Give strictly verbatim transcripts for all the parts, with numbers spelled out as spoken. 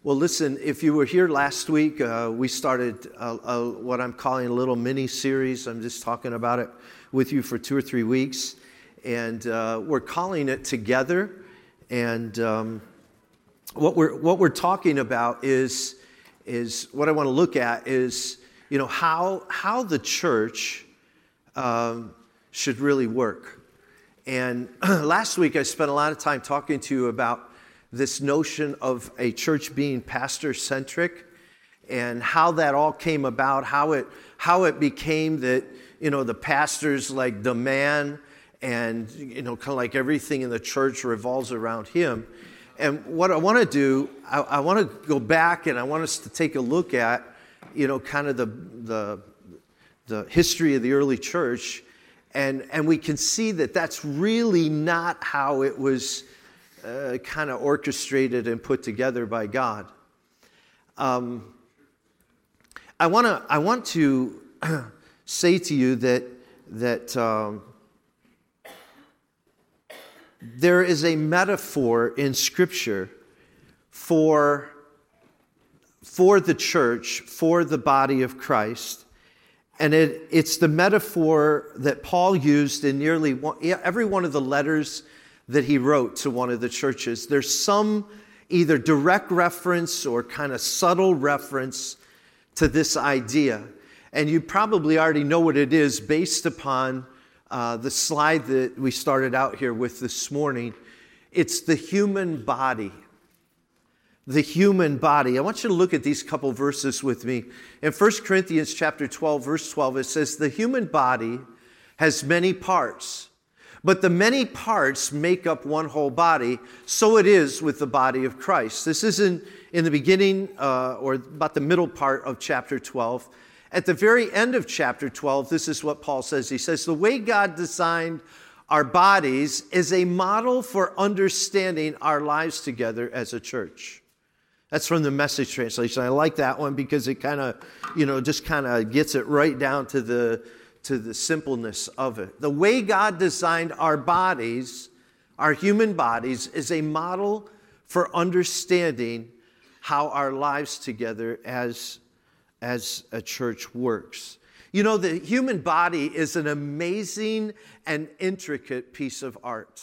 Well, listen, if you were here last week, uh, we started a, a, what I'm calling a little mini-series. I'm just talking about it with you for two or three weeks. And uh, we're calling it Together. And um, what we're what we're talking about is, is what I want to look at is, you know, how, how the church um, should really work. And last week I spent a lot of time talking to you about this notion of a church being pastor-centric and how that all came about, how it how it became that, you know, the pastor's like the man and, you know, kind of like everything in the church revolves around him. And what I want to do, I, I want to go back and I want us to take a look at, you know, kind of the the, the history of the early church. And and we can see that that's really not how it was uh, kind of orchestrated and put together by God. Um, I want to I want to say to you that that um, there is a metaphor in Scripture for for the church, for the body of Christ. And it, it's the metaphor that Paul used in nearly one, every one of the letters that he wrote to one of the churches. There's some either direct reference or kind of subtle reference to this idea. And you probably already know what it is based upon uh, the slide that we started out here with this morning. It's the human body. The human body. I want you to look at these couple verses with me. In First Corinthians chapter twelve, verse twelve, it says, "The human body has many parts, but the many parts make up one whole body. So it is with the body of Christ." This is in, in the beginning, uh, or about the middle part of chapter twelve. At the very end of chapter twelve, this is what Paul says. He says, "The way God designed our bodies is a model for understanding our lives together as a church." That's from the Message translation. I like that one because it kind of, you know, just kind of gets it right down to the to the simpleness of it. The way God designed our bodies, our human bodies, is a model for understanding how our lives together as, as a church works. You know, the human body is an amazing and intricate piece of art.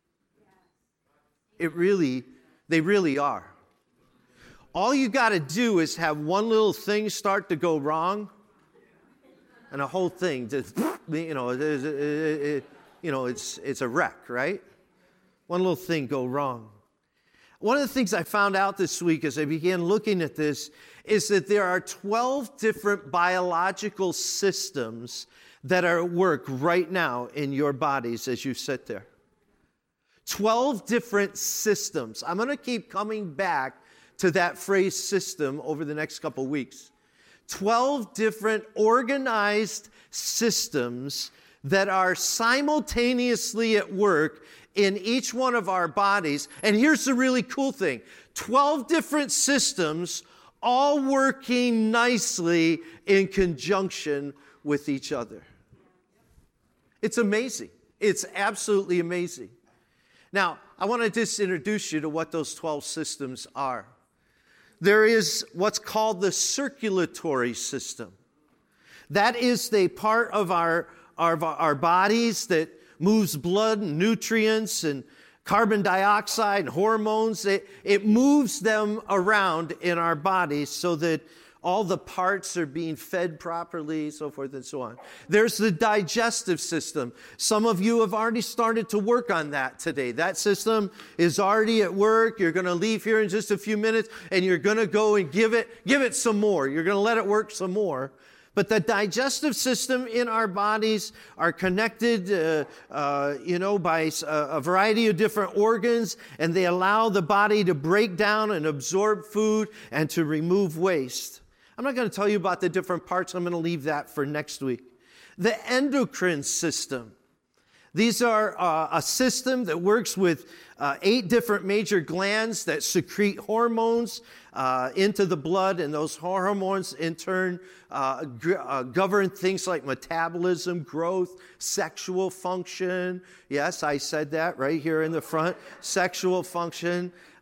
It really, they really are. All you got to do is have one little thing start to go wrong, and a whole thing just, you know, it, it, it, you know, it's it's a wreck, right? One little thing go wrong. One of the things I found out this week as I began looking at this is that there are twelve different biological systems that are at work right now in your bodies as you sit there. twelve different systems. I'm going to keep coming back to that phrase system over the next couple weeks. twelve different organized systems that are simultaneously at work in each one of our bodies. And here's the really cool thing. twelve different systems all working nicely in conjunction with each other. It's amazing. It's absolutely amazing. Now, I want to just introduce you to what those twelve systems are. There is what's called the circulatory system. That is the part of our, our, our bodies that moves blood and nutrients and carbon dioxide and hormones. It, it moves them around in our bodies so that all the parts are being fed properly, so forth and so on. There's the digestive system. Some of you have already started to work on that today. That system is already at work. You're going to leave here in just a few minutes, and you're going to go and give it, give it some more. You're going to let it work some more. But the digestive system in our bodies are connected, uh, uh, you know, by a, a variety of different organs, and they allow the body to break down and absorb food and to remove waste. I'm not going to tell you about the different parts. I'm going to leave that for next week. The endocrine system. These are uh, a system that works with uh, eight different major glands that secrete hormones uh, into the blood, and those hormones in turn uh, g- uh, govern things like metabolism, growth, sexual function. Yes, I said that right here in the front. Sexual function.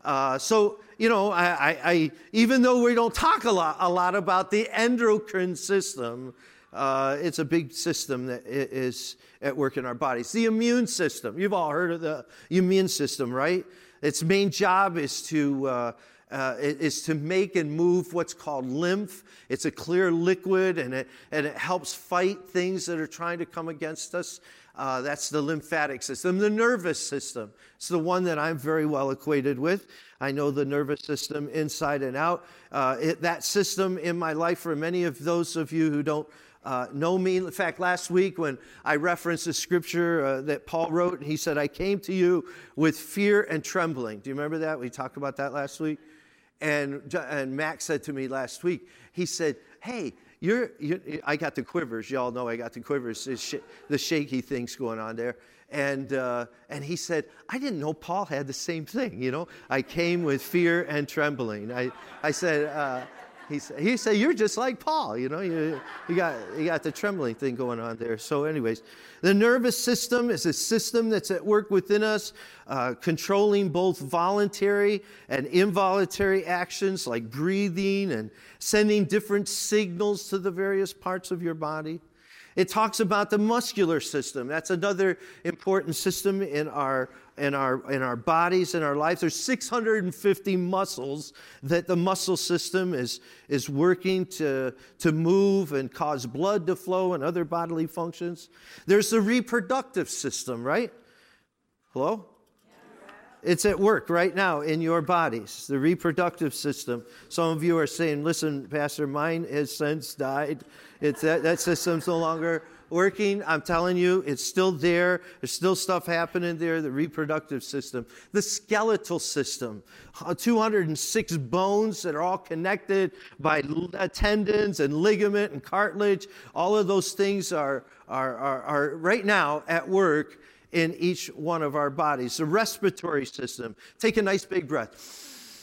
Uh, so, you know, I, I, I, even though we don't talk a lot, a lot about the endocrine system, uh, it's a big system that is at work in our bodies. The immune system. You've all heard of the immune system, right? Its main job is to uh, uh, is to make and move what's called lymph. It's a clear liquid, and it and it helps fight things that are trying to come against us. Uh, that's the lymphatic system. The nervous system. It's the one that I'm very well acquainted with. I know the nervous system inside and out. Uh, it, that system in my life, for many of those of you who don't uh, know me, in fact, last week when I referenced the scripture uh, that Paul wrote, he said, I came to you with fear and trembling. Do you remember that? We talked about that last week. And, and Max said to me last week, he said, hey, You're, you're, I got the quivers. Y'all know I got the quivers. Sh- the shaky things going on there. And uh, and he said, I didn't know Paul had the same thing. You know, I came with fear and trembling. I I said, uh, he said, he said, you're just like Paul. You know, you you got you got the trembling thing going on there. So, anyways, the nervous system is a system that's at work within us, uh, controlling both voluntary and involuntary actions like breathing and sending different signals to the various parts of your body. It talks about the muscular system. That's another important system in our in our in our bodies, in our lives. There's six hundred fifty muscles that the muscle system is is working to to move and cause blood to flow and other bodily functions. There's the reproductive system, right? Hello? It's at work right now in your bodies, the reproductive system. Some of you are saying, listen, Pastor, mine has since died. It's that, that system's no longer working. I'm telling you, it's still there. There's still stuff happening there, the reproductive system. The skeletal system, two hundred six bones that are all connected by tendons and ligament and cartilage. All of those things are, are, are, are right now at work in each one of our bodies. The respiratory system. Take a nice big breath.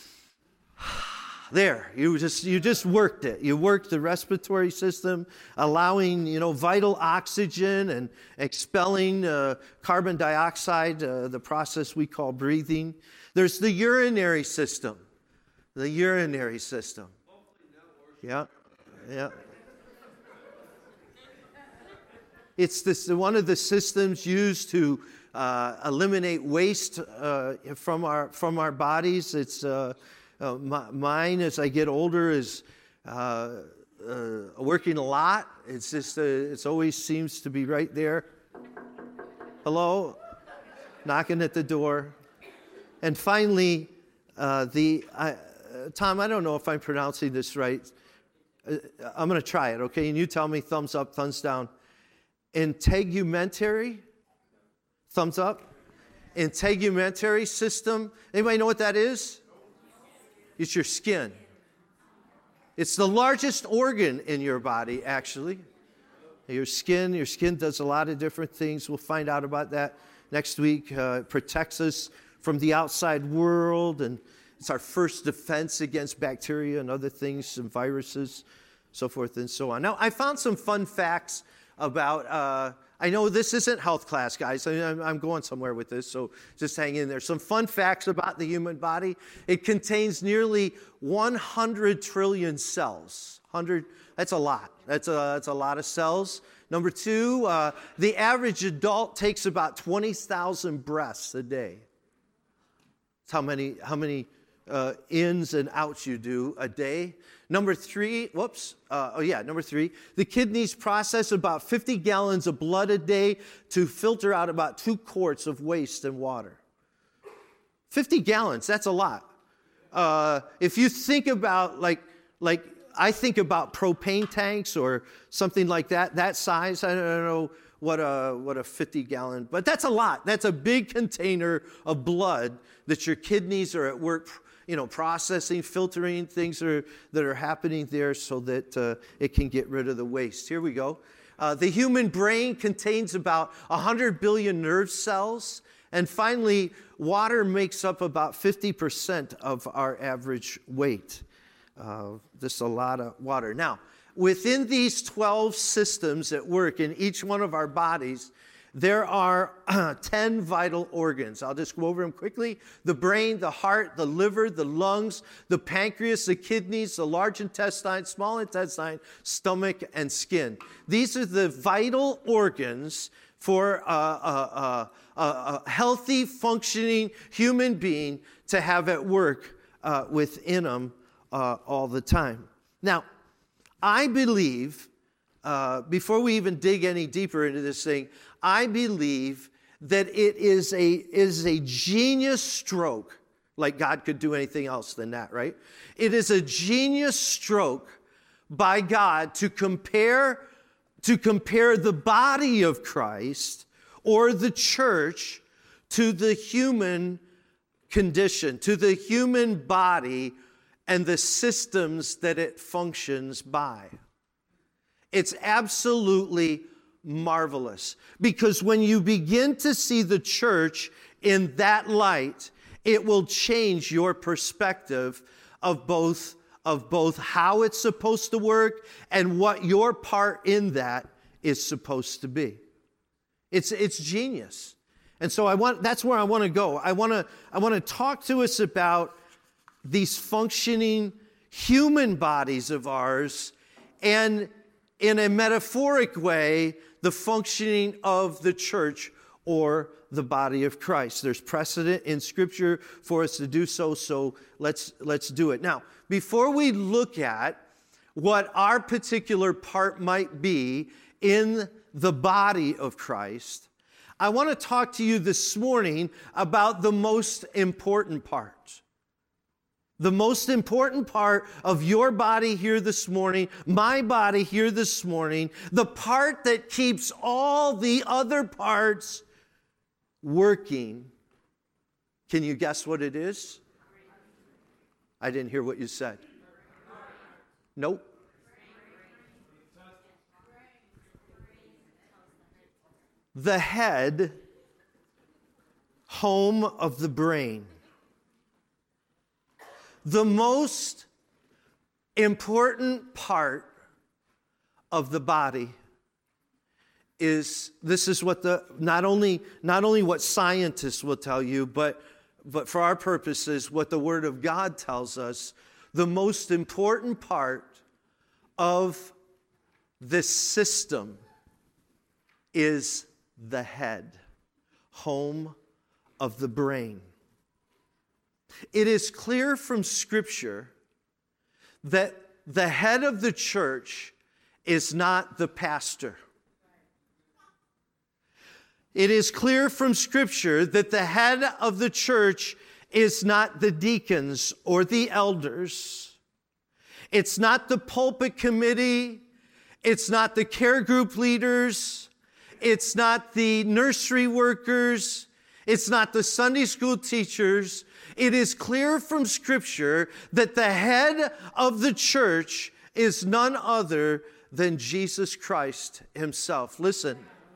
There, you just you just worked it. You worked the respiratory system, allowing, you know, vital oxygen and expelling uh, carbon dioxide, uh, the process we call breathing. There's the urinary system. The urinary system. Yeah, yeah. It's this, one of the systems used to uh, eliminate waste uh, from our from our bodies. It's uh, uh, my, mine, as I get older, is uh, uh, working a lot. It's just uh, it always seems to be right there. Hello, knocking at the door, and finally, uh, the uh, Tom. I don't know if I'm pronouncing this right. Uh, I'm going to try it. Okay, and you tell me thumbs up, thumbs down. Integumentary, thumbs up. Integumentary system. Anybody know what that is? It's your skin. It's the largest organ in your body, actually. Your skin, your skin does a lot of different things. We'll find out about that next week. Uh, it protects us from the outside world, and it's our first defense against bacteria and other things, and viruses, so forth and so on. Now, I found some fun facts about, uh, I know this isn't health class, guys. I mean, I'm, I'm going somewhere with this, so just hang in there. Some fun facts about the human body. It contains nearly one hundred trillion cells. one hundred, that's a lot. That's a, that's a lot of cells. Number two, uh, the average adult takes about twenty thousand breaths a day. That's how many, how many uh, ins and outs you do a day. Number three, whoops, uh, oh yeah, number three, the kidneys process about fifty gallons of blood a day to filter out about two quarts of waste and water. fifty gallons, that's a lot. Uh, if you think about, like, like I think about propane tanks or something like that, that size, I don't know what a, what a fifty gallon, but that's a lot. That's a big container of blood that your kidneys are at work, you know, processing, filtering things that are, that are happening there so that uh, it can get rid of the waste. Here we go. Uh, the human brain contains about one hundred billion nerve cells. And finally, water makes up about fifty percent of our average weight. Uh, just a lot of water. Now, within these twelve systems at work in each one of our bodies, there are uh, ten vital organs. I'll just go over them quickly. The brain, the heart, the liver, the lungs, the pancreas, the kidneys, the large intestine, small intestine, stomach, and skin. These are the vital organs for uh, uh, uh, uh, a healthy, functioning human being to have at work uh, within them uh, all the time. Now, I believe, uh, before we even dig any deeper into this thing, I believe that it is a, is a genius stroke, like God could do anything else than that, right? It is a genius stroke by God to compare, to compare the body of Christ or the church to the human condition, to the human body and the systems that it functions by. It's absolutely marvelous, because when you begin to see the church in that light, it will change your perspective of both of both how it's supposed to work and what your part in that is supposed to be. It's it's genius. And so I want that's where I want to go. I want to I want to talk to us about these functioning human bodies of ours, and in a metaphoric way, the functioning of the church or the body of Christ. There's precedent in Scripture for us to do so, so let's let's do it. Now, before we look at what our particular part might be in the body of Christ, I want to talk to you this morning about the most important part. The most important part of your body here this morning, my body here this morning, the part that keeps all the other parts working. Can you guess what it is? I didn't hear what you said. Nope. The head, home of the brain. The most important part of the body is, this is what the, not only, not only what scientists will tell you, but, but for our purposes, what the Word of God tells us, the most important part of this system is the head, home of the brain. It is clear from Scripture that the head of the church is not the pastor. It is clear from Scripture that the head of the church is not the deacons or the elders. It's not the pulpit committee. It's not the care group leaders. It's not the nursery workers. It's not the Sunday school teachers. It is clear from Scripture that the head of the church is none other than Jesus Christ himself. Listen,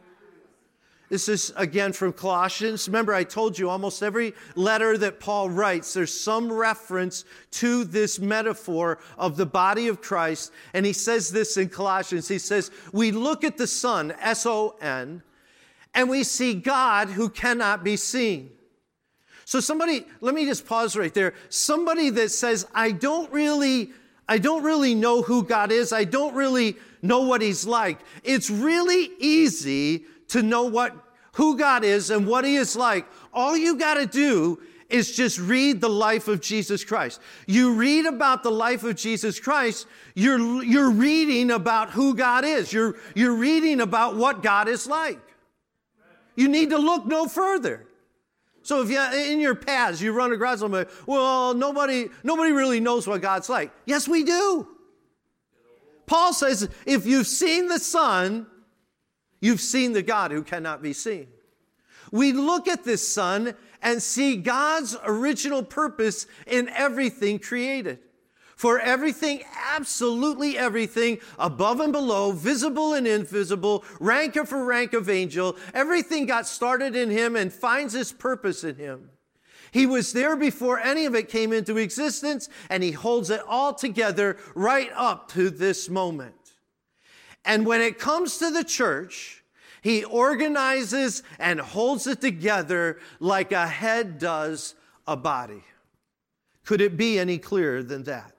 this is again from Colossians. Remember, I told you almost every letter that Paul writes, there's some reference to this metaphor of the body of Christ. And he says this in Colossians. He says, we look at the Son, S O N, and we see God who cannot be seen. So somebody, let me just pause right there. Somebody that says, I don't really, I don't really know who God is. I don't really know what he's like. It's really easy to know what, who God is and what he is like. All you got to do is just read the life of Jesus Christ. You read about the life of Jesus Christ, you're, you're reading about who God is. You're, you're reading about what God is like. You need to look no further. So if you, in your paths, you run across somebody, well, nobody, nobody really knows what God's like. Yes, we do. Paul says, if you've seen the Son, you've seen the God who cannot be seen. We look at this Son and see God's original purpose in everything created. For everything, absolutely everything, above and below, visible and invisible, rank for rank of angel, everything got started in him and finds its purpose in him. He was there before any of it came into existence, and he holds it all together right up to this moment. And when it comes to the church, He organizes and holds it together like a head does a body. Could it be any clearer than that?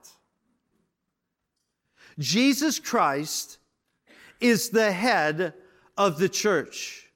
Jesus Christ is the head of the church.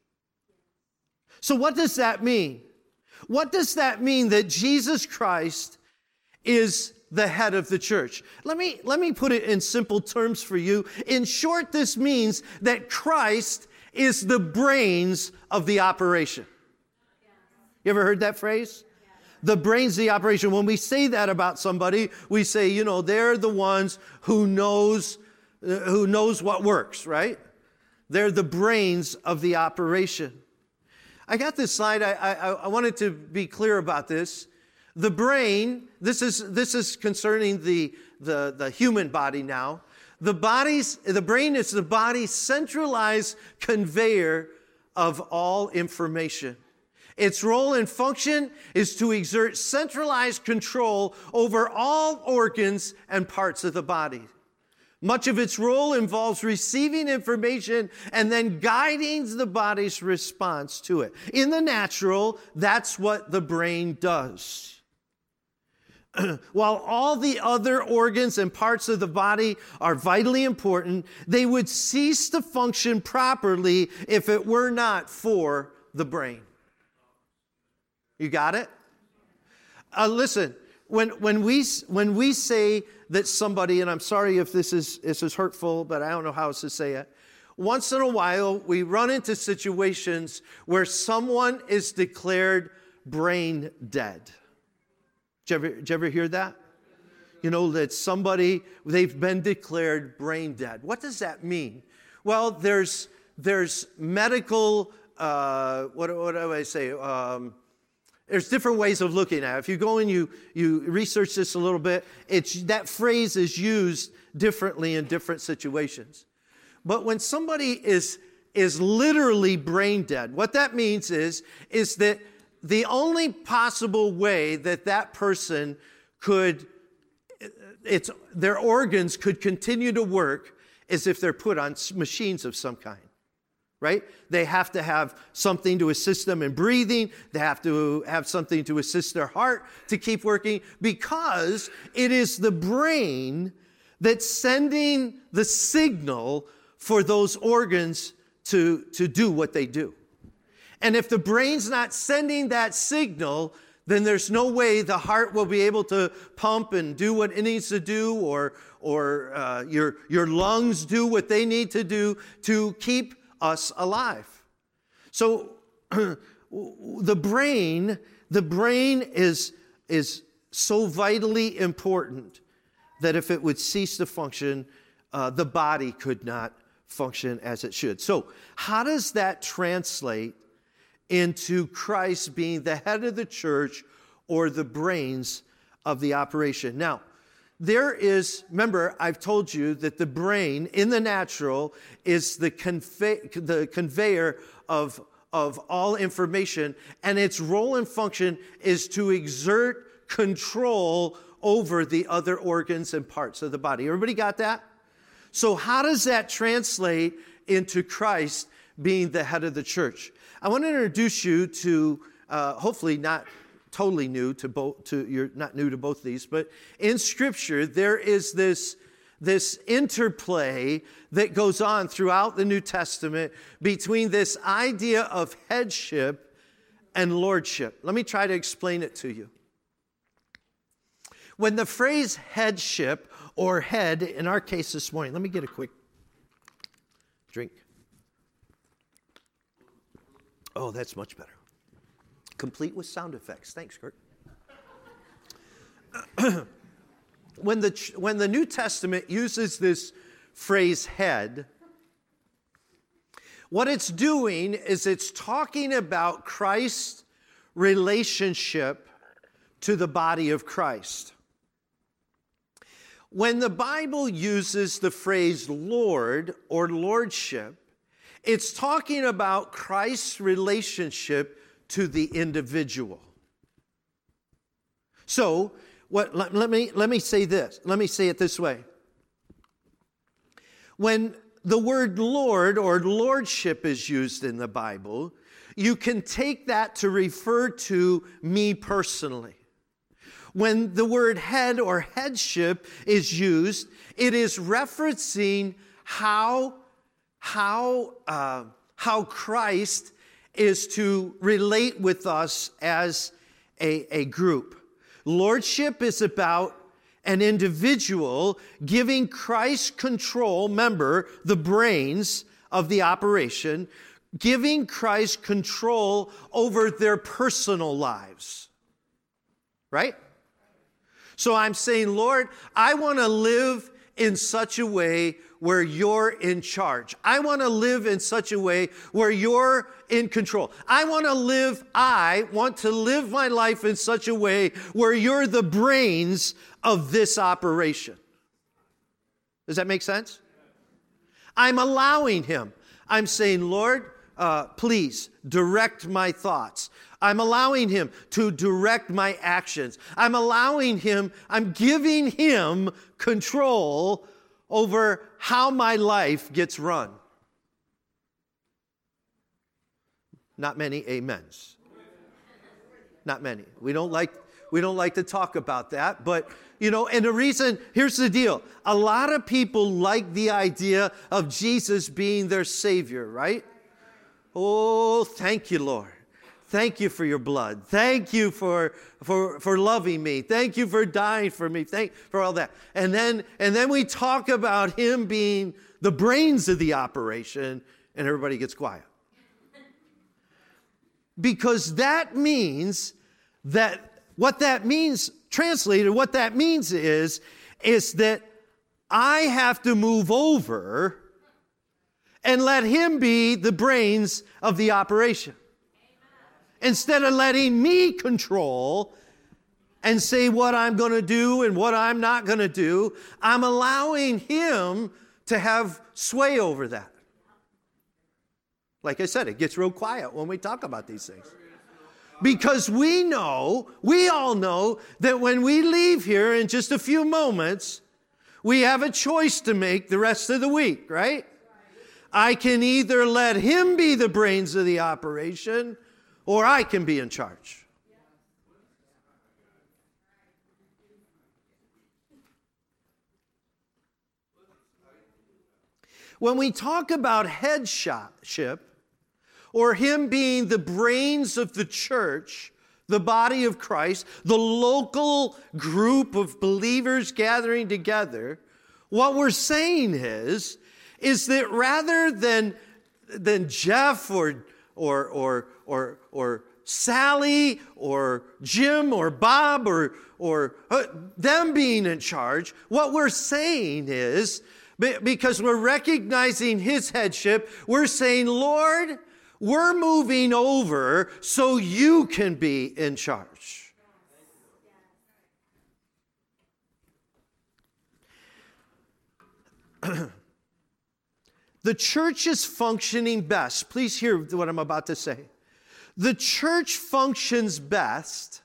So what does that mean? What does that mean that Jesus Christ is the head of the church? Let me, let me put it in simple terms for you. In short, this means that Christ is the brains of the operation. You ever heard that phrase? The brains of the operation. When we say that about somebody, we say, you know, they're the ones who knows, uh, who knows what works, right? They're the brains of the operation. I got this slide. I, I, I wanted to be clear about this. The brain, this is, this is concerning the, the, the human body now. The body's, the brain is the body's centralized conveyor of all information. Its role and function is to exert centralized control over all organs and parts of the body. Much of its role involves receiving information and then guiding the body's response to it. In the natural, that's what the brain does. While all the other organs and parts of the body are vitally important, they would cease to function properly if it were not for the brain. You got it? Uh, listen, when, when, we, when we say that somebody, and I'm sorry if this is, this is hurtful, but I don't know how else to say it. Once in a while, we run into situations where someone is declared brain dead. Did you ever, did you ever hear that? You know, that somebody, they've been declared brain dead. What does that mean? Well, there's, there's medical, uh, what, what do I say? Um, There's different ways of looking at it. If you go and you, you research this a little bit, it's, that phrase is used differently in different situations. But when somebody is, is literally brain dead, what that means is, is that the only possible way that that person could, it's, their organs could continue to work is if they're put on machines of some kind. Right? They have to have something to assist them in breathing. They have to have something to assist their heart to keep working, because it is the brain that's sending the signal for those organs to, to do what they do. And if the brain's not sending that signal, then there's no way the heart will be able to pump and do what it needs to do, or, or uh, your, your lungs do what they need to do to keep us alive. So the brain, the brain is, is so vitally important that if it would cease to function, uh, the body could not function as it should. So how does that translate into Christ being the head of the church or the brains of the operation? Now, there is, remember, I've told you that the brain in the natural is the, convey, the conveyor of, of all information, and its role and function is to exert control over the other organs and parts of the body. Everybody got that? So how does that translate into Christ being the head of the church? I want to introduce you to, uh, hopefully not totally new to both, to, you're not new to both these, but in Scripture, there is this, this interplay that goes on throughout the New Testament between this idea of headship and lordship. Let me try to explain it to you. When the phrase headship or head, in our case this morning, let me get a quick drink. Oh, that's much better. Complete with sound effects. Thanks, Kurt. when, the, when the New Testament uses this phrase head, what it's doing is it's talking about Christ's relationship to the body of Christ. When the Bible uses the phrase Lord or lordship, it's talking about Christ's relationship to the individual. So, what, let, let, me, let me say this. Let me say it this way. When the word Lord or lordship is used in the Bible, you can take that to refer to me personally. When the word head or headship is used, it is referencing how, how, uh, how Christ is to relate with us as a, a group. Lordship is about an individual giving Christ control, remember, the brains of the operation, giving Christ control over their personal lives. Right? So I'm saying, Lord, I want to live in such a way where you're in charge. I want to live in such a way where you're in control. I want to live, I want to live my life in such a way where you're the brains of this operation. Does that make sense? I'm allowing him. I'm saying, Lord, uh, please direct my thoughts. I'm allowing him to direct my actions. I'm allowing him, I'm giving him control over how my life gets run. Not many amens. Not many. We don't like, we don't like to talk about that, but you know, and the reason, here's the deal. A lot of people like the idea of Jesus being their Savior, right? Oh, thank you, Lord. Thank you for your blood. Thank you for, for, for loving me. Thank you for dying for me. Thank for all that. And then, and then we talk about him being the brains of the operation, and everybody gets quiet. Because that means that, what that means, translated, what that means is, is that I have to move over and let him be the brains of the operation. Instead of letting me control and say what I'm going to do and what I'm not going to do, I'm allowing him to have sway over that. Like I said, it gets real quiet when we talk about these things. Because we know, we all know, that when we leave here in just a few moments, we have a choice to make the rest of the week, right? I can either let him be the brains of the operation, or I can be in charge. When we talk about headship, or him being the brains of the church, the body of Christ, the local group of believers gathering together, what we're saying is, is that rather than, than Jeff or, or, or, or, or Sally or Jim or Bob or, or uh, them being in charge, what we're saying is, because we're recognizing his headship, we're saying, Lord, we're moving over so you can be in charge. The church is functioning best. Please hear what I'm about to say. The church functions best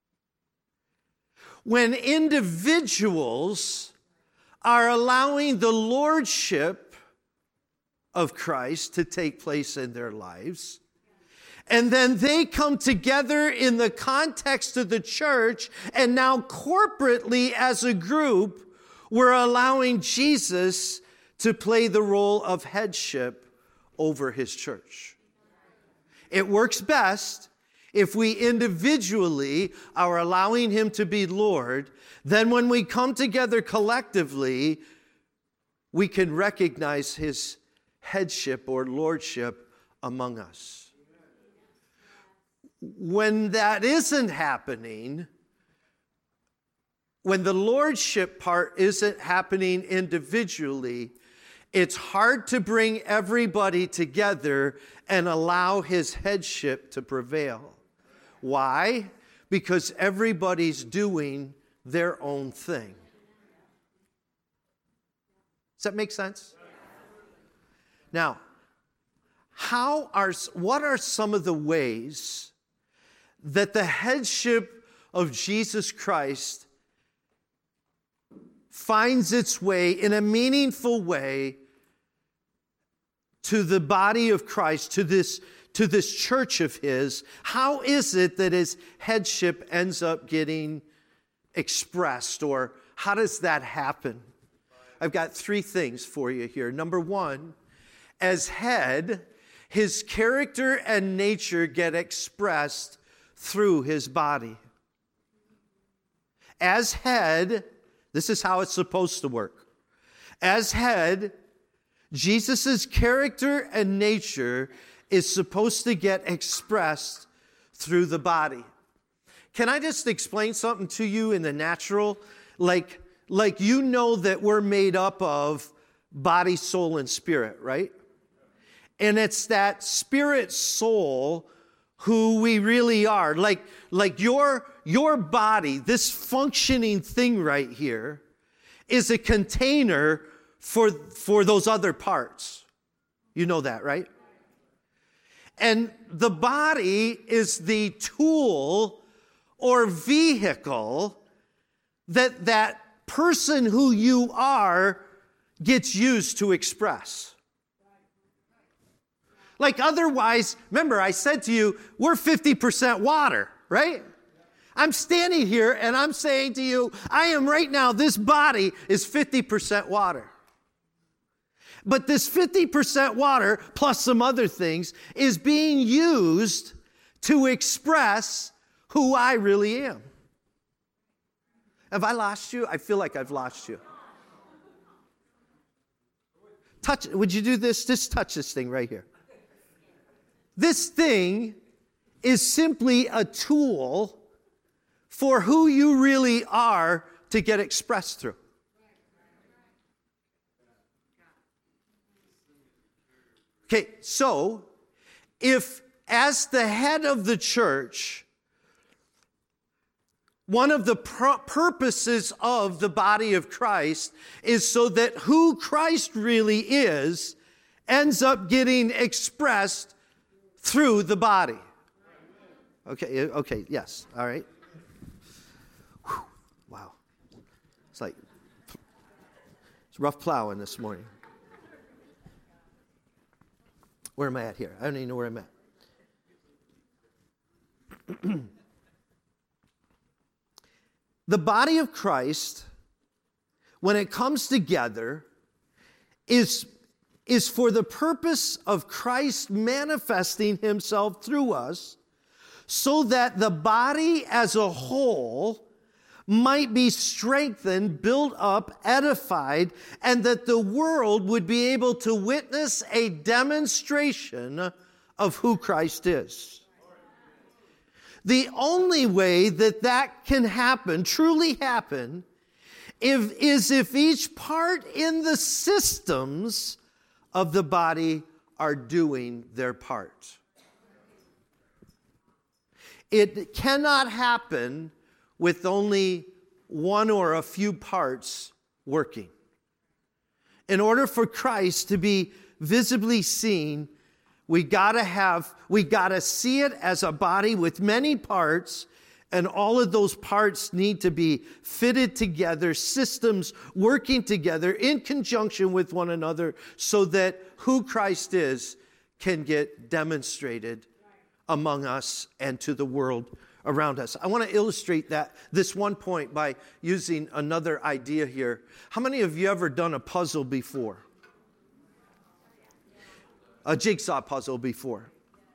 when individuals are allowing the lordship of Christ to take place in their lives. And then they come together in the context of the church, and now corporately as a group, we're allowing Jesus to play the role of headship over his church. It works best if we individually are allowing him to be Lord. Then when we come together collectively, we can recognize his headship or lordship among us. When that isn't happening, when the lordship part isn't happening individually, it's hard to bring everybody together and allow his headship to prevail. Why? Because everybody's doing their own thing. Does that make sense? Now, how are, what are some of the ways that the headship of Jesus Christ finds its way in a meaningful way to the body of Christ, to this, to this church of his, how is it that his headship ends up getting expressed, or how does that happen? I've got three things for you here. Number one, as head, his character and nature get expressed through his body. As head, this is how it's supposed to work. As head, Jesus' character and nature is supposed to get expressed through the body. Can I just explain something to you in the natural? Like, like you know that we're made up of body, soul, and spirit, right? And it's that spirit soul who we really are. Like, like your, your body, this functioning thing right here, is a container for, for those other parts. You know that, right? And the body is the tool or vehicle that that person who you are gets used to express. Like otherwise, remember I said to you, we're fifty percent water, right? I'm standing here and I'm saying to you, I am right now, this body is fifty percent water. But this fifty percent water, plus some other things, is being used to express who I really am. Have I lost you? I feel like I've lost you. Touch, would you do this? Just touch this thing right here. This thing is simply a tool for who you really are to get expressed through. Okay, so if as the head of the church, one of the pr- purposes of the body of Christ is so that who Christ really is ends up getting expressed through the body. Okay, okay, yes, all right. Whew, wow. It's like, it's rough plowing this morning. Where am I at here? I don't even know where I'm at. The body of Christ, when it comes together, is, is for the purpose of Christ manifesting himself through us so that the body as a whole might be strengthened, built up, edified, and that the world would be able to witness a demonstration of who Christ is. The only way that that can happen, truly happen, if, is if each part in the systems of the body are doing their part. It cannot happen with only one or a few parts working. In order for Christ to be visibly seen, we gotta have, we gotta see it as a body with many parts, and all of those parts need to be fitted together, systems working together in conjunction with one another so that who Christ is can get demonstrated among us and to the world around us. I want to illustrate that, this one point, by using another idea here. How many of you ever done a puzzle before? A jigsaw puzzle before?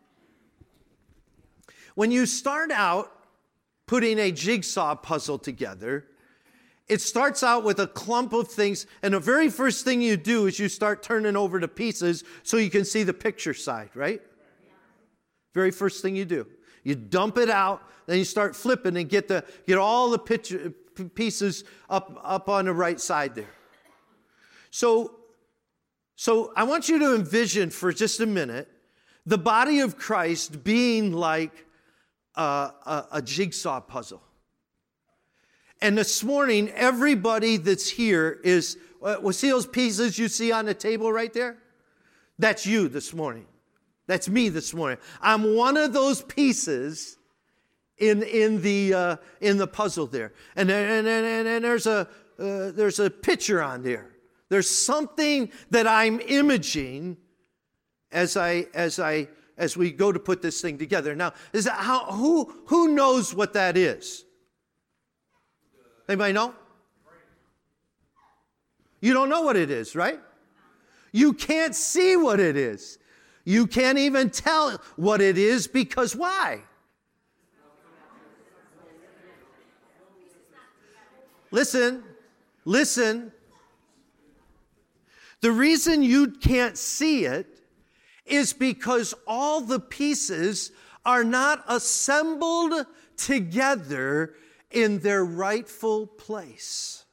When you start out putting a jigsaw puzzle together, it starts out with a clump of things, and the very first thing you do is you start turning over the pieces so you can see the picture side, right? Very first thing you do. You dump it out, then you start flipping and get the get all the picture, pieces up, up on the right side there. So, so I want you to envision for just a minute the body of Christ being like a, a, a jigsaw puzzle. And this morning, everybody that's here is, well, see those pieces you see on the table right there? That's you this morning. That's me this morning. I'm one of those pieces in in the uh, in the puzzle there, and and and, and there's a uh, there's a picture on there. There's something that I'm imaging as I as I as we go to put this thing together. Now, is that how who who knows what that is? Anybody know? You don't know what it is, right? You can't see what it is. You can't even tell what it is because why? Listen, listen. The reason you can't see it is because all the pieces are not assembled together in their rightful place.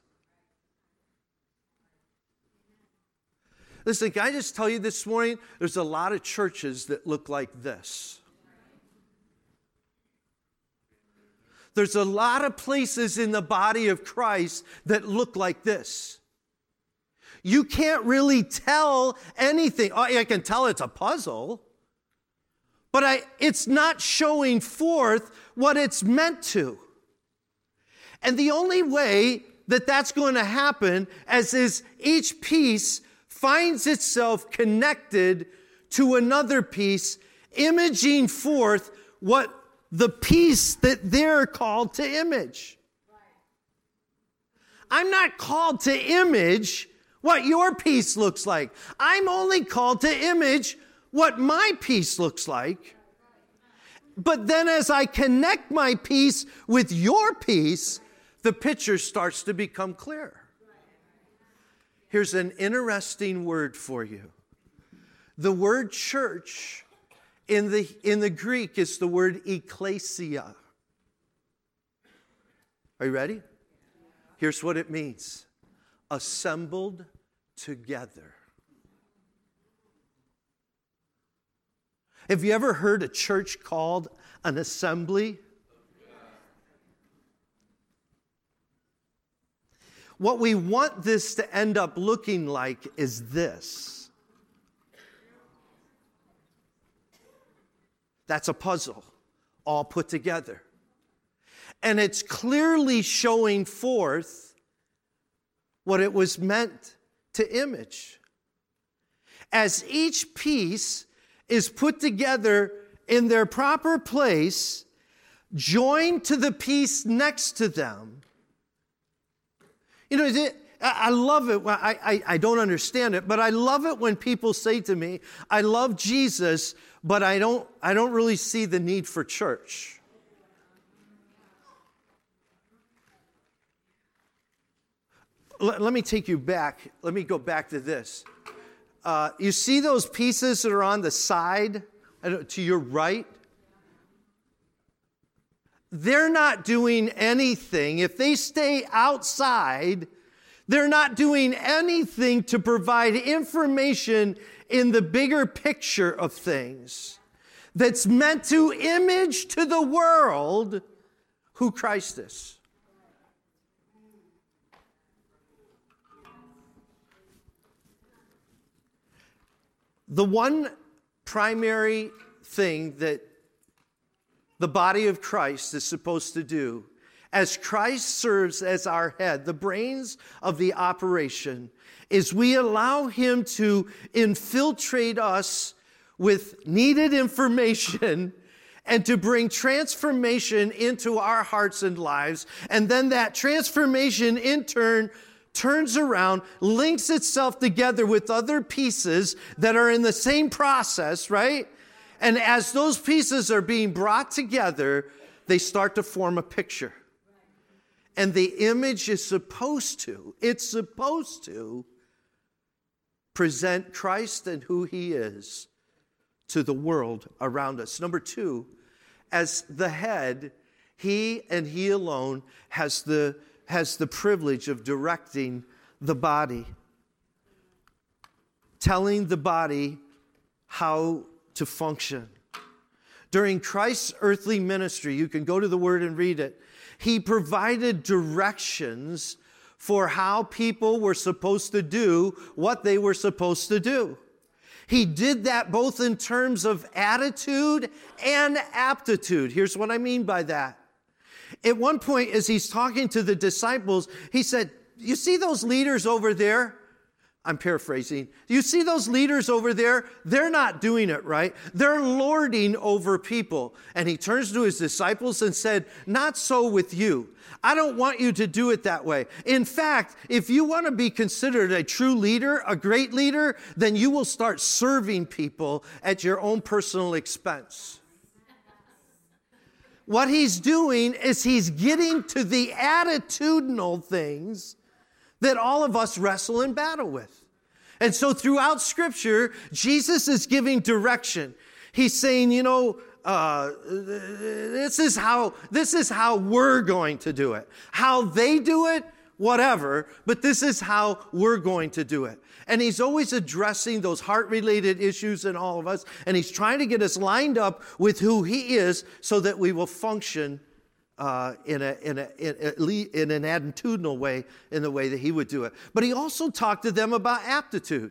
Listen, can I just tell you this morning, there's a lot of churches that look like this. There's a lot of places in the body of Christ that look like this. You can't really tell anything. Oh, I can tell it's a puzzle, but I, it's not showing forth what it's meant to. And the only way that that's going to happen as is each piece finds itself connected to another piece, imaging forth what the piece that they're called to image. I'm not called to image what your piece looks like. I'm only called to image what my piece looks like. But then as I connect my piece with your piece, the picture starts to become clearer. Here's an interesting word for you. The word church in the, in the Greek is the word ekklesia. Are you ready? Here's what it means. Assembled together. Have you ever heard a church called an assembly? What we want this to end up looking like is this. That's a puzzle, all put together. And it's clearly showing forth what it was meant to image. As each piece is put together in their proper place, joined to the piece next to them. You know, I love it. I, I, I don't understand it, but I love it when people say to me, I love Jesus, but I don't, I don't really see the need for church. Let me take you back. Let me go back to this. Uh, you see those pieces that are on the side to your right? They're not doing anything. If they stay outside, they're not doing anything to provide information in the bigger picture of things that's meant to image to the world who Christ is. The one primary thing that the body of Christ is supposed to do, as Christ serves as our head, the brains of the operation, is we allow him to infiltrate us with needed information and to bring transformation into our hearts and lives. And then that transformation in turn turns around, links itself together with other pieces that are in the same process, right? And as those pieces are being brought together, they start to form a picture. And the image is supposed to, it's supposed to present Christ and who he is to the world around us. Number two, as the head, he and he alone has the has the privilege of directing the body, telling the body how to function. During Christ's earthly ministry, you can go to the Word and read it, he provided directions for how people were supposed to do what they were supposed to do. He did that both in terms of attitude and aptitude. Here's what I mean by that. At one point, as he's talking to the disciples, he said, you see those leaders over there? I'm paraphrasing. You see those leaders over there? They're not doing it right. They're lording over people. And he turns to his disciples and said, not so with you. I don't want you to do it that way. In fact, if you want to be considered a true leader, a great leader, then you will start serving people at your own personal expense. What he's doing is he's getting to the attitudinal things that all of us wrestle and battle with. And so throughout Scripture, Jesus is giving direction. He's saying, you know, uh, this is how this is how we're going to do it. How they do it, whatever, but this is how we're going to do it. And he's always addressing those heart-related issues in all of us, and he's trying to get us lined up with who he is so that we will function Uh, in, a, in, a, in, a, in an attitudinal way, in the way that he would do it. But he also talked to them about aptitude,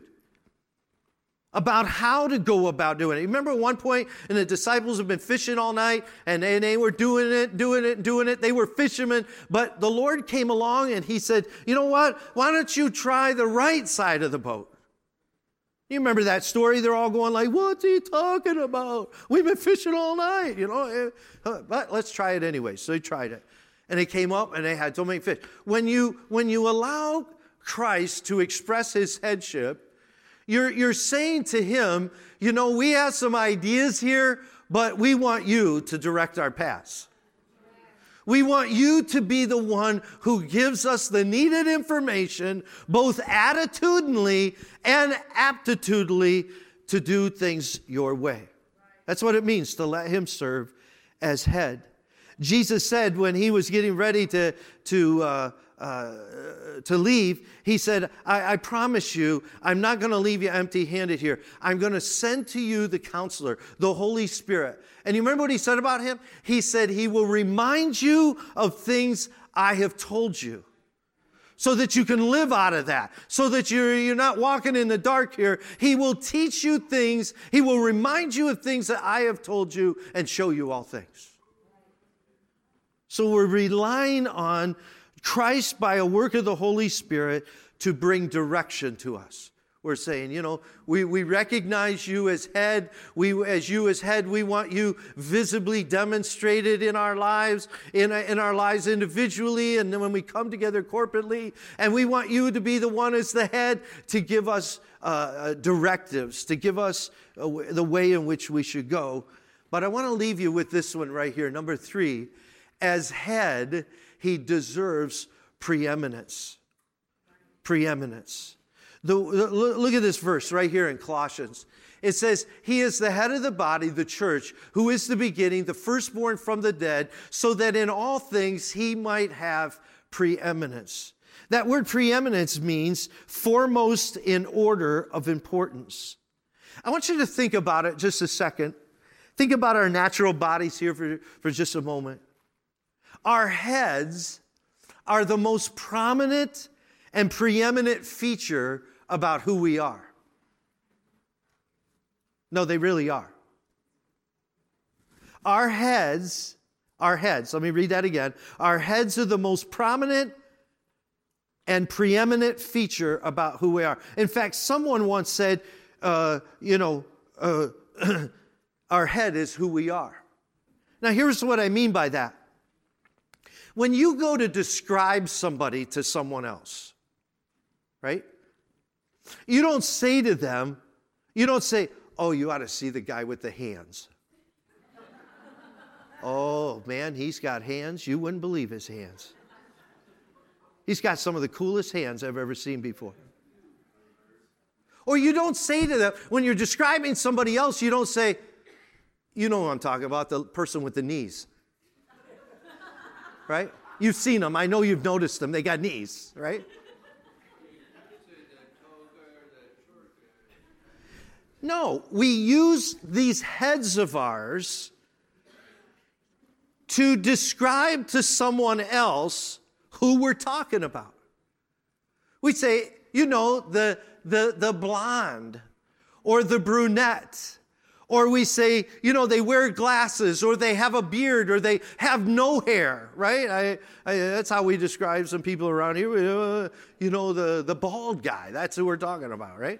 about how to go about doing it. Remember at one point, and the disciples have been fishing all night, and they, and they were doing it, doing it, doing it. They were fishermen, but the Lord came along and he said, you know what? Why don't you try the right side of the boat? You remember that story? They're all going like, what's he talking about? We've been fishing all night, you know. But let's try it anyway. So they tried it. And they came up and they had so many fish. When you, when you allow Christ to express his headship, you're, you're saying to him, you know, we have some ideas here, but we want you to direct our paths. We want you to be the one who gives us the needed information, both attitudinally and aptitudinally, to do things your way. That's what it means to let him serve as head. Jesus said when he was getting ready to, to, uh, uh, to leave, he said, I, I promise you, I'm not going to leave you empty-handed here. I'm going to send to you the counselor, the Holy Spirit. And you remember what he said about him? He said, he will remind you of things I have told you, so that you can live out of that, so that you're, you're not walking in the dark here. He will teach you things. He will remind you of things that I have told you and show you all things. So we're relying on Christ by a work of the Holy Spirit to bring direction to us. We're saying, you know, we, we recognize you as head. We, as you as head, we want you visibly demonstrated in our lives, in, in our lives individually, and then when we come together corporately. And we want you to be the one as the head to give us uh, directives, to give us uh, the way in which we should go. But I want to leave you with this one right here, number three. As head, he deserves preeminence. Preeminence. The, look at this verse right here in Colossians. It says, he is the head of the body, the church, who is the beginning, the firstborn from the dead, so that in all things he might have preeminence. That word preeminence means foremost in order of importance. I want you to think about it just a second. Think about our natural bodies here for, for just a moment. Our heads are the most prominent and preeminent feature about who we are. No, they really are. Our heads, our heads, let me read that again. Our heads are the most prominent and preeminent feature about who we are. In fact, someone once said, uh, you know, uh, our head is who we are. Now, here's what I mean by that. When you go to describe somebody to someone else, right? You don't say to them, you don't say, oh, you ought to see the guy with the hands. Oh, man, he's got hands. You wouldn't believe his hands. He's got some of the coolest hands I've ever seen before. Or you don't say to them, when you're describing somebody else, you don't say, you know what I'm talking about, the person with the knees. Right? You've seen them. I know you've noticed them. They got knees, right? No, we use these heads of ours to describe to someone else who we're talking about. We say, you know, the, the, the blonde or the brunette Or we say, you know, they wear glasses, or they have a beard, or they have no hair, right? I, I, that's how we describe some people around here. Uh, you know, the, the bald guy. That's who we're talking about, right?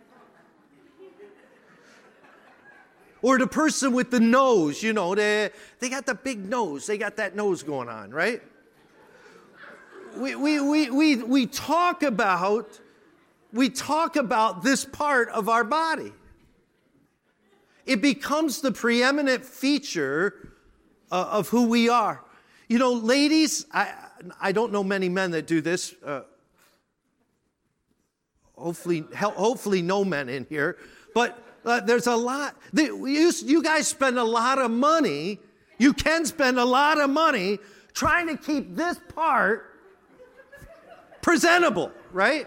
Or the person with the nose, you know, they, they got the big nose. They got that nose going on, right? We, we, we, we, we talk about, we talk about this part of our body. It becomes the preeminent feature uh, of who we are. You know, ladies, I, I don't know many men that do this. Uh, hopefully, hopefully no men in here. But uh, there's a lot. You, you guys spend a lot of money. You can spend a lot of money trying to keep this part presentable, right?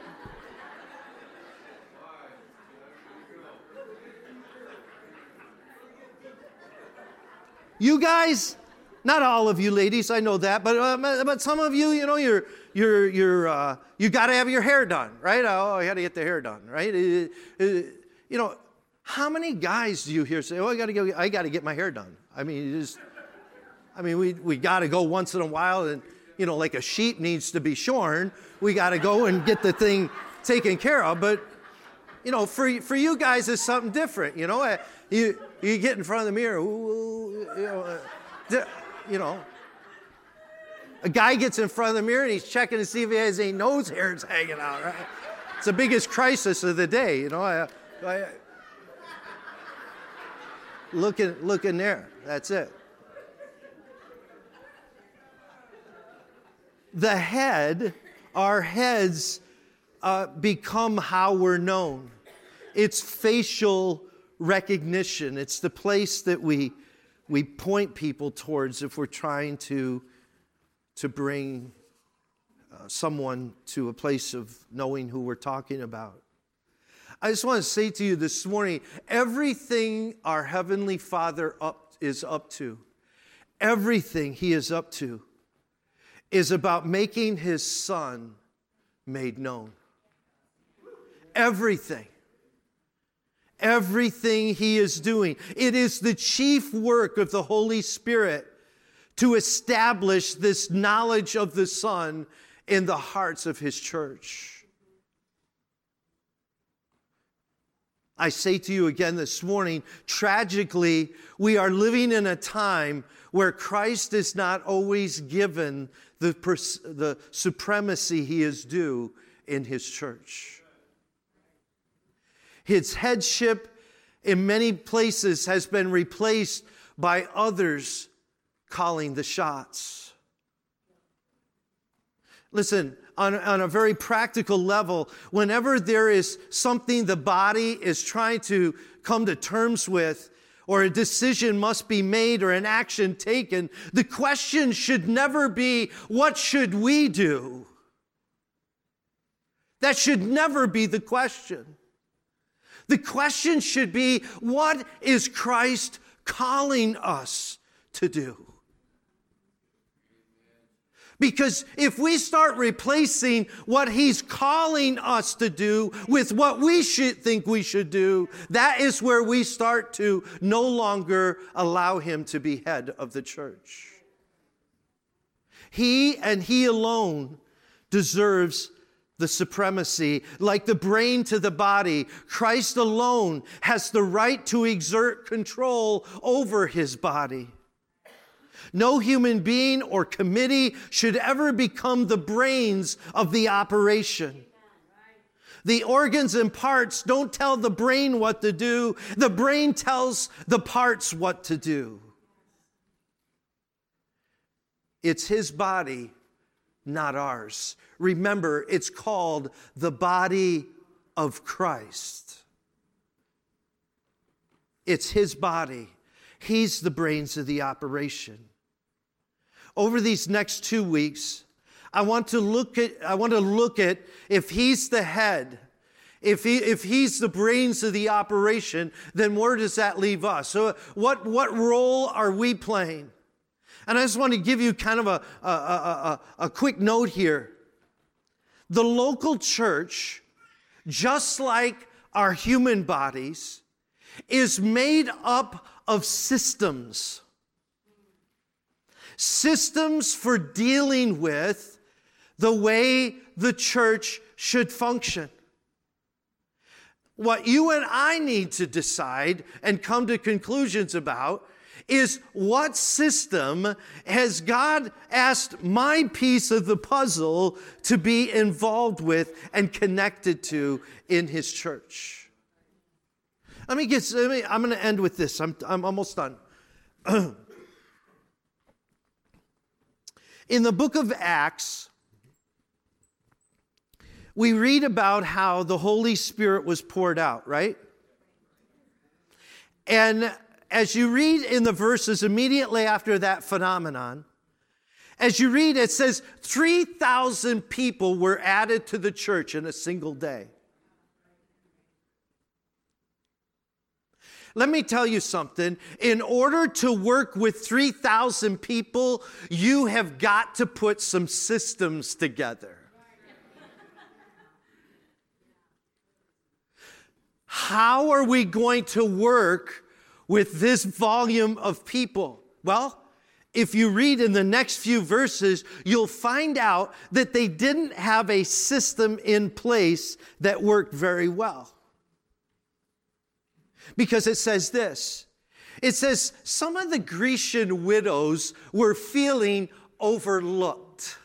You guys, not all of you ladies, I know that, but uh, but some of you, you know, you're you're you're uh, you got to have your hair done, right? Oh, I got to get the hair done, right? Uh, uh, you know, how many guys do you hear say, "Oh, I got to go, I got to get my hair done"? I mean, you just, I mean, we we got to go once in a while, and you know, like a sheep needs to be shorn, we got to go and get the thing taken care of. But you know, for for you guys, it's something different, you know. Uh, You you get in front of the mirror, ooh, you know, uh, you know. A guy gets in front of the mirror and he's checking to see if he has any nose hairs hanging out. Right? It's the biggest crisis of the day, you know. I, I, look in look in there. That's it. The head, our heads, uh, become how we're known. It's facial recognition. It's the place that we we point people towards if we're trying to to bring uh, someone to a place of knowing who we're talking about. I just want to say to you this morning, everything our Heavenly Father up is up to, everything He is up to, is about making His Son made known. Everything. Everything He is doing. It is the chief work of the Holy Spirit to establish this knowledge of the Son in the hearts of His church. I say to you again this morning, tragically, we are living in a time where Christ is not always given the, the supremacy He is due in His church. His headship in many places has been replaced by others calling the shots. Listen, on, on a very practical level, whenever there is something the body is trying to come to terms with, or a decision must be made or an action taken, the question should never be, what should we do? That should never be the question. The question should be, what is Christ calling us to do? Because if we start replacing what He's calling us to do with what we should think we should do, that is where we start to no longer allow Him to be head of the church. He and He alone deserves the supremacy. Like the brain to the body, Christ alone has the right to exert control over His body. No human being or committee should ever become the brains of the operation. The organs and parts don't tell the brain what to do. The brain tells the parts what to do. It's His body, not ours. Remember, it's called the body of Christ. It's His body. He's the brains of the operation. Over these next two weeks, I want to look at, I want to look at if He's the head, if he, if He's the brains of the operation, then where does that leave us? So what, what role are we playing? And I just want to give you kind of a, a, a, a, a quick note here. The local church, just like our human bodies, is made up of systems. Systems for dealing with the way the church should function. What you and I need to decide and come to conclusions about is what system has God asked my piece of the puzzle to be involved with and connected to in his church. Let me get, let me, I'm going to end with this. I'm, I'm almost done. In the book of Acts, we read about how the Holy Spirit was poured out, right? And as you read in the verses immediately after that phenomenon, as you read, it says three thousand people were added to the church in a single day. Let me tell you something. In order to work with three thousand people, you have got to put some systems together. How are we going to work with this volume of people? Well, if you read in the next few verses, you'll find out that they didn't have a system in place that worked very well. Because it says this. It says some of the Grecian widows were feeling overlooked.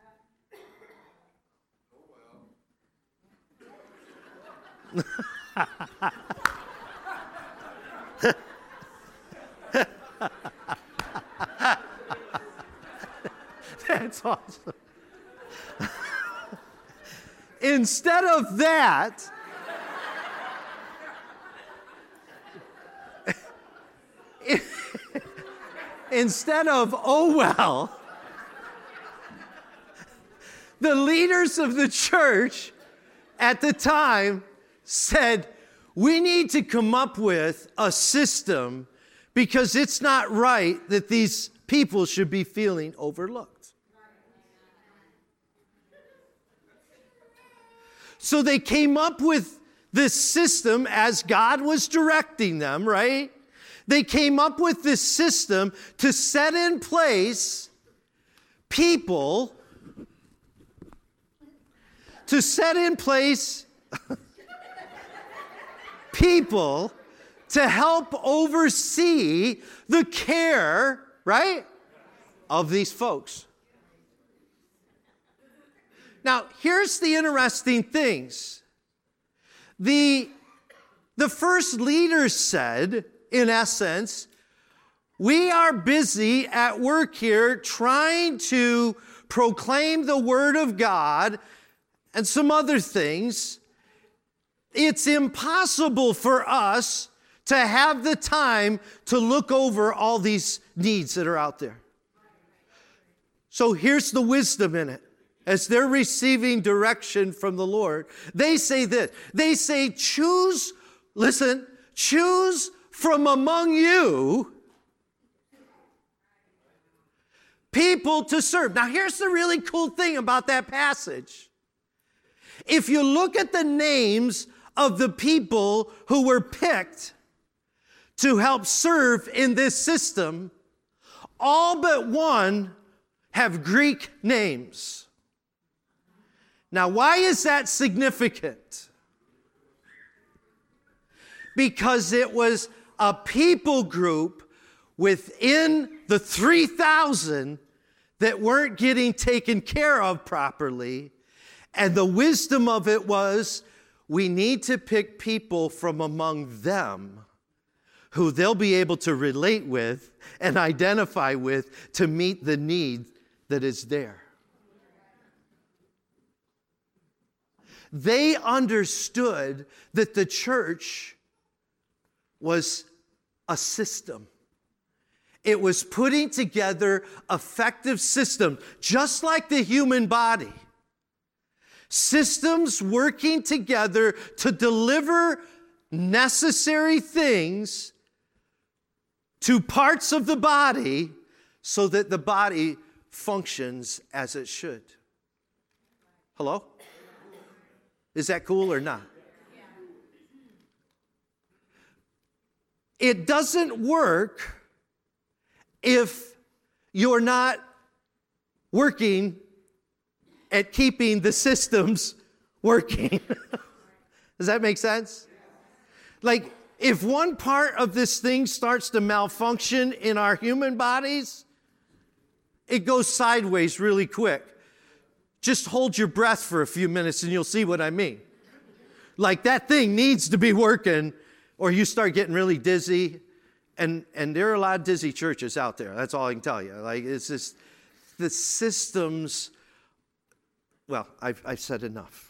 That's awesome. Instead of that, instead of, oh well, the leaders of the church at the time said, we need to come up with a system because it's not right that these people should be feeling overlooked. So they came up with this system as God was directing them, right? They came up with this system to set in place people, to set in place people to help oversee the care, right, of these folks. Now, here's the interesting things. The, the first leaders said, in essence, we are busy at work here trying to proclaim the Word of God and some other things. It's impossible for us to have the time to look over all these needs that are out there. So here's the wisdom in it. As they're receiving direction from the Lord, they say this. They say, choose, listen, choose from among you people to serve. Now, here's the really cool thing about that passage. If you look at the names of the people who were picked to help serve in this system, all but one have Greek names. Now, why is that significant? Because it was a people group within the three thousand that weren't getting taken care of properly. And the wisdom of it was, we need to pick people from among them who they'll be able to relate with and identify with to meet the need that is there. They understood that the church was a system. It was putting together effective systems, just like the human body. Systems working together to deliver necessary things to parts of the body so that the body functions as it should. Hello? Is that cool or not? it doesn't work if you're not working at keeping the systems working. Does that make sense? Like, if one part of this thing starts to malfunction in our human bodies, it goes sideways really quick. Just hold your breath for a few minutes and you'll see what I mean. Like, that thing needs to be working, or you start getting really dizzy. And, and there are a lot of dizzy churches out there. That's all I can tell you. Like, it's just the systems. Well, I've, I've said enough.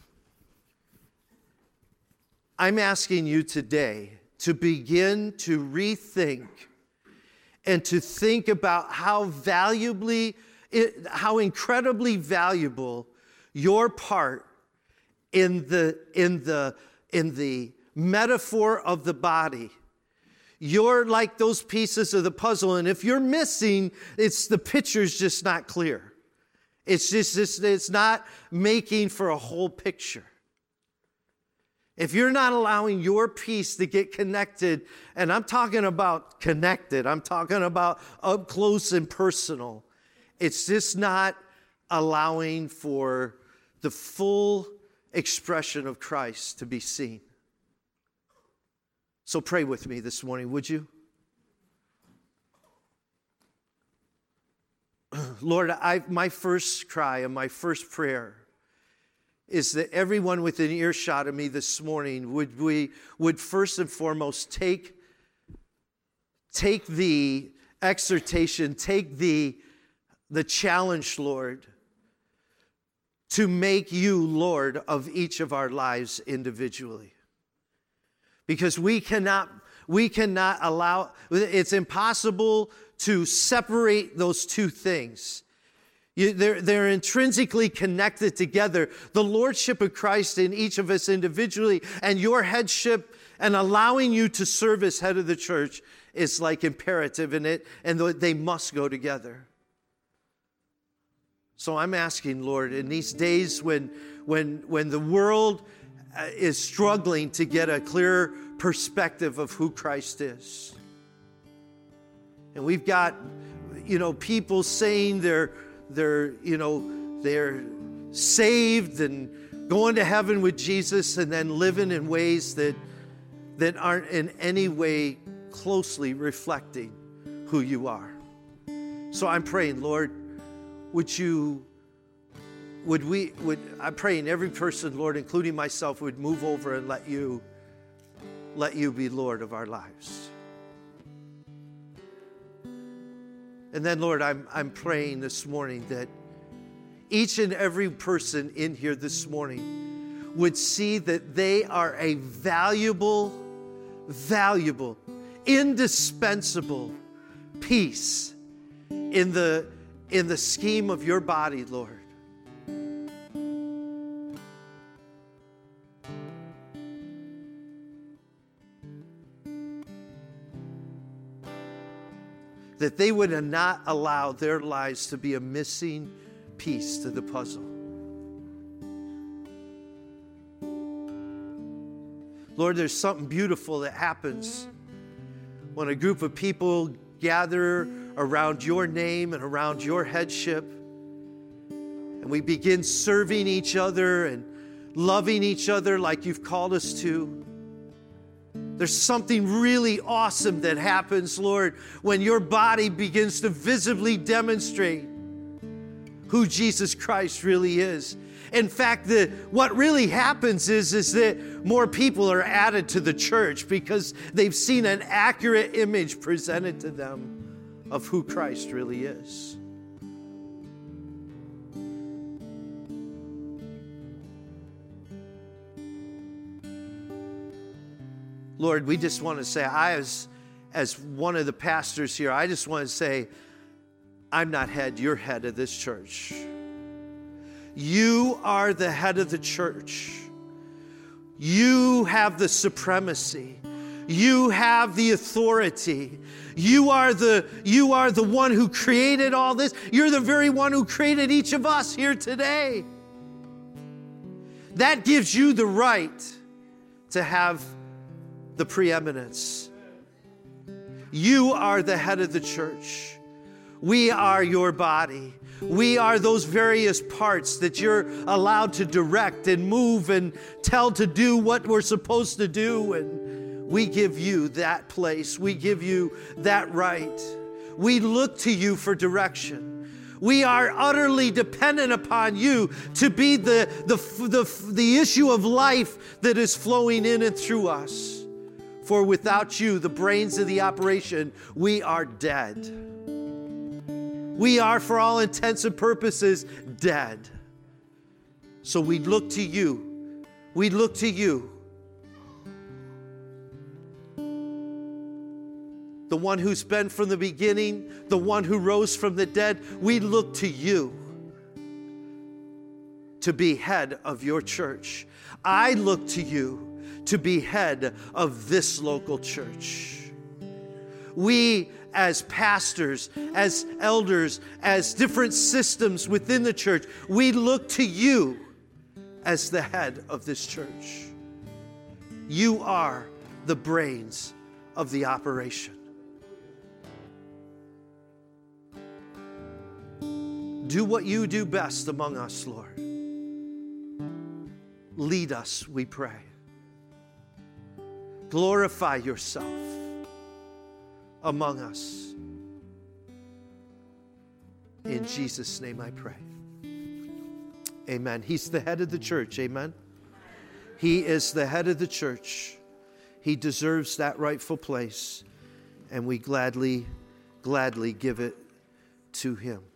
I'm asking you today to begin to rethink and to think about how valuably, it, how incredibly valuable your part in the, in the, in the metaphor of the body. You're like those pieces of the puzzle, and if you're missing, it's the picture's just not clear. It's just, it's, it's not making for a whole picture. If you're not allowing your piece to get connected, and I'm talking about connected, I'm talking about up close and personal, it's just not allowing for the full expression of Christ to be seen. So pray with me this morning, would you? Lord, I, my first cry and my first prayer is that everyone within earshot of me this morning would we would first and foremost take, take the exhortation, take the, the challenge, Lord, to make you Lord of each of our lives individually. Because we cannot, we cannot allow, it's impossible to separate those two things. You, they're, they're intrinsically connected together. The lordship of Christ in each of us individually and your headship and allowing you to serve as head of the church is like imperative in it, and they must go together. So I'm asking, Lord, in these days when, when, when the world is struggling to get a clear perspective of who Christ is, and we've got, you know, people saying they're They're, you know, they're saved and going to heaven with Jesus, and then living in ways that that aren't in any way closely reflecting who you are. So I'm praying, Lord, would you, would we, would I'm praying every person, Lord, including myself, would move over and let you, let you be Lord of our lives. And then, Lord, I'm, I'm praying this morning that each and every person in here this morning would see that they are a valuable, valuable, indispensable piece in the, in the scheme of your body, Lord. That they would not allow their lives to be a missing piece to the puzzle. Lord, there's something beautiful that happens when a group of people gather around your name and around your headship, and we begin serving each other and loving each other like you've called us to. There's something really awesome that happens, Lord, when your body begins to visibly demonstrate who Jesus Christ really is. In fact, the, what really happens is, is that more people are added to the church because they've seen an accurate image presented to them of who Christ really is. Lord, we just want to say, I as, as one of the pastors here, I just want to say, I'm not head, you're head of this church. You are the head of the church. You have the supremacy. You have the authority. You are the, you are the one who created all this. You're the very one who created each of us here today. That gives you the right to have the preeminence. You are the head of the church. We are your body. We are those various parts that you're allowed to direct and move and tell to do what we're supposed to do. And we give you that place. We give you that right. We look to you for direction. We are utterly dependent upon you to be the, the, the, the issue of life that is flowing in and through us. For without you, the brains of the operation, we are dead. We are, for all intents and purposes, dead. So we look to you. We look to you. The one who's been from the beginning, the one who rose from the dead, we look to you to be head of your church. I look to you to be head of this local church. We, as pastors, as elders, as different systems within the church, we look to you as the head of this church. You are the brains of the operation. Do what you do best among us, Lord. Lead us, we pray. Glorify yourself among us. In Jesus' name I pray. Amen. He's the head of the church. Amen. He is the head of the church. He deserves that rightful place, and we gladly, gladly give it to him.